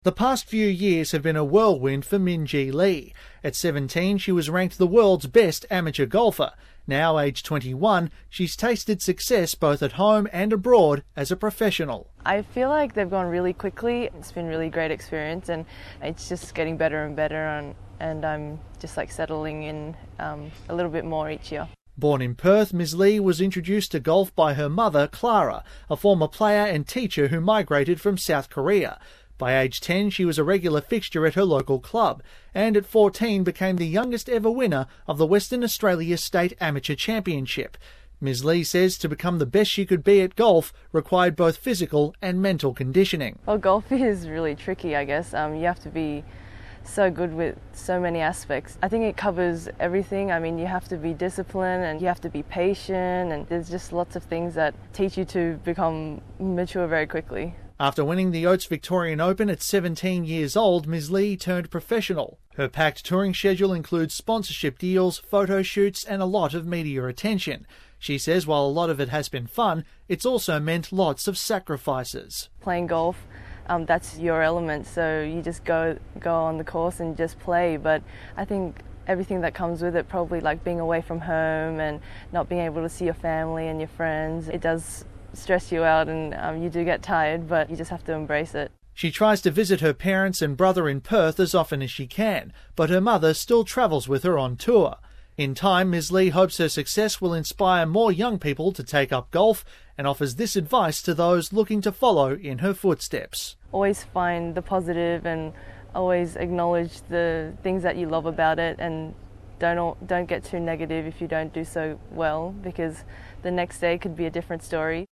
The past few years have been a whirlwind for Minjee Lee. At 17, she was ranked the world's best amateur golfer. Now, aged 21, she's tasted success both at home and abroad as a professional. I feel like they've gone really quickly. It's been a really great experience, and it's just getting better and better, and I'm just settling in a little bit more each year. Born in Perth, Ms Lee was introduced to golf by her mother, Clara, a former player and teacher who migrated from South Korea. By age 10, she was a regular fixture at her local club, and at 14 became the youngest ever winner of the Western Australia State Amateur Championship. Ms Lee says to become the best she could be at golf required both physical and mental conditioning. Well, golf is really tricky, I guess. You have to be so good with so many aspects. I think it covers everything. I mean, you have to be disciplined and you have to be patient, and there's just lots of things that teach you to become mature very quickly. After winning the Oates Victorian Open at 17 years old, Ms Lee turned professional. Her packed touring schedule includes sponsorship deals, photo shoots and a lot of media attention. She says while a lot of it has been fun, it's also meant lots of sacrifices. Playing golf, that's your element, so you just go on the course and just play. But I think everything that comes with it, probably like being away from home and not being able to see your family and your friends, it does stress you out, and you do get tired, but you just have to embrace it. She tries to visit her parents and brother in Perth as often as she can, but her mother still travels with her on tour. In time, Ms Lee hopes her success will inspire more young people to take up golf and offers this advice to those looking to follow in her footsteps. Always find the positive and always acknowledge the things that you love about it, and don't get too negative if you don't do so well, because the next day could be a different story.